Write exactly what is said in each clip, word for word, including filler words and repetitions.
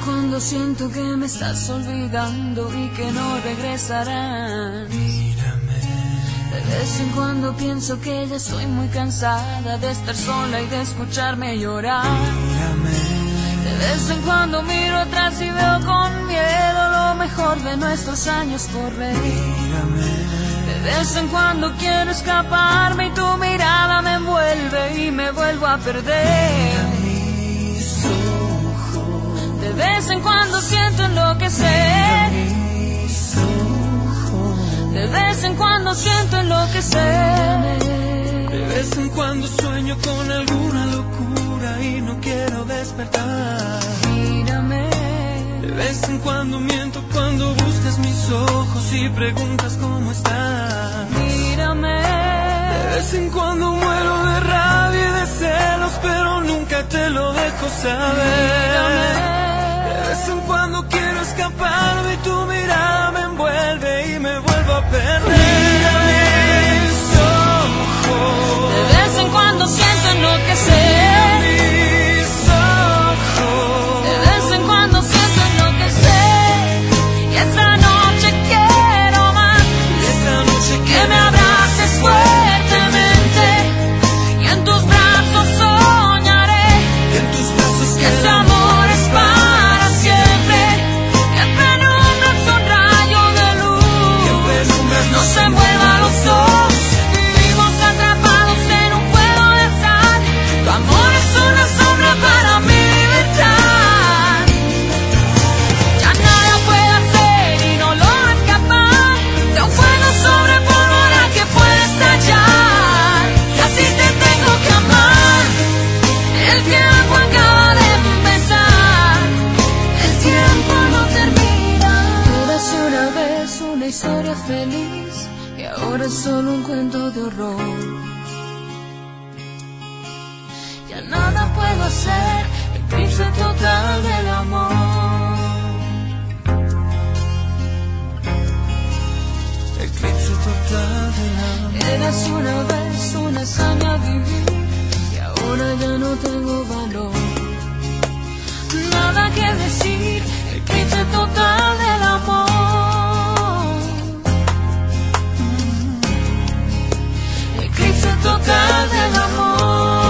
cuando siento que me estás olvidando y que no regresarás. Mírame. De vez en cuando pienso que ya estoy muy cansada de estar sola y de escucharme llorar. Mírame. De vez en cuando miro atrás y veo con miedo lo mejor de nuestros años correr. Mírame. De vez en cuando quiero escaparme y tu mirada me envuelve y me vuelvo a perder. Mis ojos. De vez en cuando siento enloquecer. Mis ojos. De vez en cuando siento enloquecer. De vez en cuando sueño con alguna locura y no quiero despertar. Mírame. De vez en cuando miento cuando buscas mis ojos y preguntas cómo estás. Mírame. De vez en cuando muero de rabia y de celos, pero nunca te lo dejo saber. De vez en cuando quiero escaparme y tu mirada me envuelve y me vuelvo a perder. Mis ojos. De vez en cuando siento enloquecer. Mis ojos. De vez en cuando siento enloquecer. Y esta noche quiero más. Y esta noche Que me abraces fuertemente. Y en tus brazos soñaré. que en tus brazos Que ese amor es para siempre. Que en penumbras un rayo de luz. No se muevan los dos. Vivimos atrapados en un juego de azar. Tu amor es una sombra para mi libertad. Ya nada puedo hacer y no logro escapar de un fuego sobre pólvora que puede estallar. Y así te tengo que amar. El tiempo acaba de empezar. El tiempo no termina. Érase una vez una historia feliz y ahora es solo un cuento de horror. Ya nada puedo hacer. Eclipse total del amor. eclipse total del amor. Eras una vez una hazaña a vivir y ahora ya no tengo valor. Nada que decir, eclipse total del amor. Eclipse total del amor.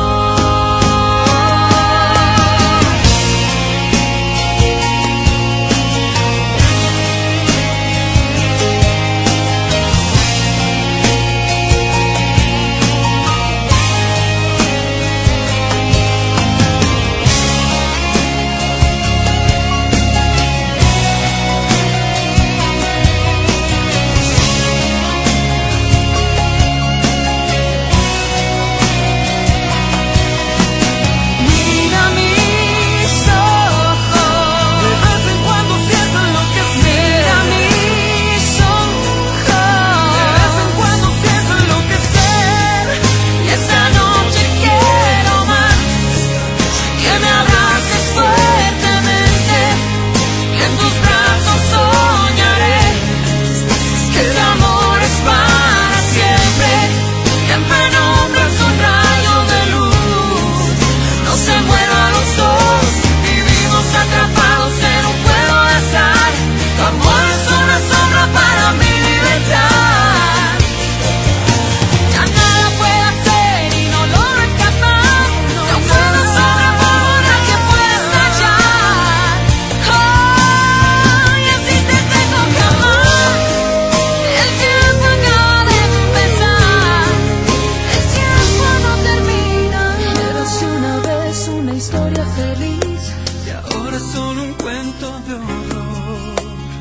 Mira mis ojos. De vez en cuando siento enloquecer. Mira mis ojos. De vez en cuando siento enloquecer. Y esta noche quiero más. Que me abraces fuertemente. Y en tus brazos soñaré. Que ese amor es para siempre. Que en penumbras un rayo de luz. No se muevan los dos. Vivimos atrapados en un juego de azar. Tu amor es una sombra para mi libertad. Ya nada puedo hacer y no logro escapar de un fuego sobre pólvora que puede estallar. Oh, y así te tengo que amar. El tiempo acaba de empezar. El tiempo no termina. Érase una vez una historia feliz. Y ahora es solo un cuento de horror.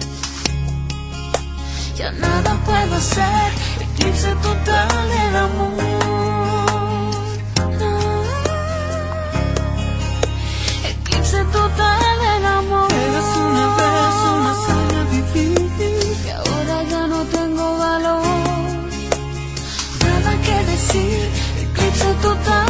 Ya nada puedo hacer. Eclipse total del amor. No. Eclipse total del amor. Eras una vez una hazaña a vivir. Y ahora ya no tengo valor. Nada que decir. Eclipse total.